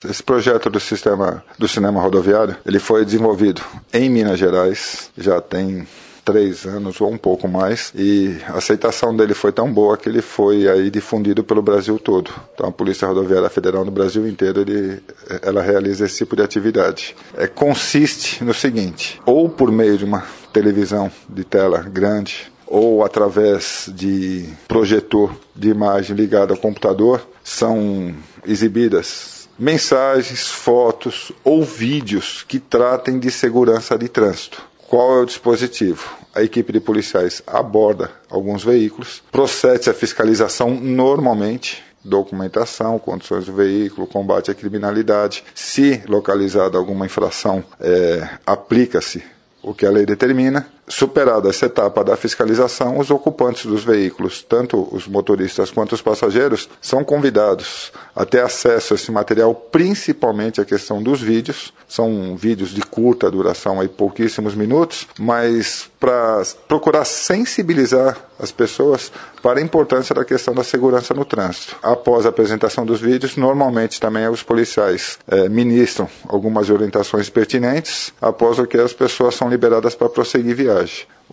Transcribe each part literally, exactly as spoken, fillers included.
Esse projeto do sistema do cinema rodoviário, ele foi desenvolvido em Minas Gerais, já tem três anos ou um pouco mais, e a aceitação dele foi tão boa que ele foi aí difundido pelo Brasil todo. Então a Polícia Rodoviária Federal no Brasil inteiro, ele, ela realiza esse tipo de atividade. É, consiste no seguinte, ou por meio de uma televisão de tela grande, ou através de projetor de imagem ligado ao computador, são exibidas mensagens, fotos ou vídeos que tratem de segurança de trânsito. Qual é o dispositivo? A equipe de policiais aborda alguns veículos, procede a fiscalização normalmente, documentação, condições do veículo, combate à criminalidade. Se localizada alguma infração, é, aplica-se o que a lei determina. Superada essa etapa da fiscalização, os ocupantes dos veículos, tanto os motoristas quanto os passageiros, são convidados a ter acesso a esse material, principalmente a questão dos vídeos. São vídeos de curta duração, aí pouquíssimos minutos, mas para procurar sensibilizar as pessoas para a importância da questão da segurança no trânsito. Após a apresentação dos vídeos, normalmente também os policiais é, ministram algumas orientações pertinentes, após o que as pessoas são liberadas para prosseguir viagem.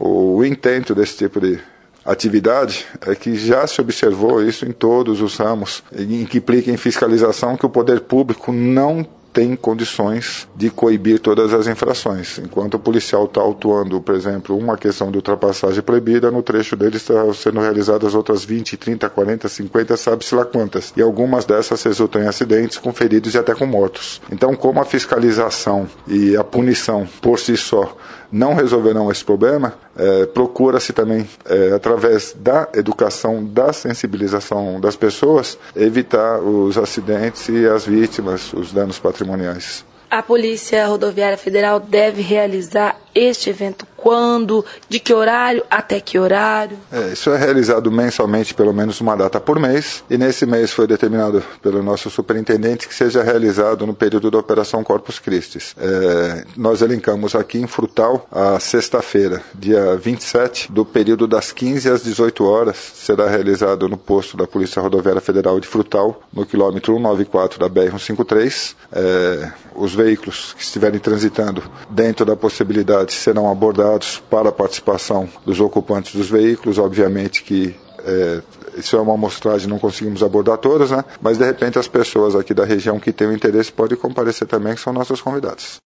O intento desse tipo de atividade é que já se observou isso em todos os ramos em que implica em fiscalização, que o poder público não tem condições de coibir todas as infrações. Enquanto o policial está autuando, por exemplo, uma questão de ultrapassagem proibida, no trecho dele está sendo realizadas outras vinte, trinta, quarenta, cinquenta, sabe-se lá quantas. E algumas dessas resultam em acidentes com feridos e até com mortos. Então, como a fiscalização e a punição por si só não resolverão esse problema, é, procura-se também, é, através da educação, da sensibilização das pessoas, evitar os acidentes e as vítimas, os danos patrimoniais. A Polícia Rodoviária Federal deve realizar este evento quando? De que horário? Até que horário? É, isso é realizado mensalmente, pelo menos uma data por mês, e nesse mês foi determinado pelo nosso superintendente que seja realizado no período da Operação Corpus Christi. É, nós elencamos aqui em Frutal a sexta-feira, dia vinte e sete, do período das quinze às dezoito horas, será realizado no posto da Polícia Rodoviária Federal de Frutal, no quilômetro cento e noventa e quatro da B R cento e cinquenta e três. É, os veículos que estiverem transitando dentro da possibilidade serão abordados para a participação dos ocupantes dos veículos. Obviamente que é, isso é uma amostragem, não conseguimos abordar todas, né? Mas de repente as pessoas aqui da região que têm o interesse podem comparecer também, que são nossos convidados.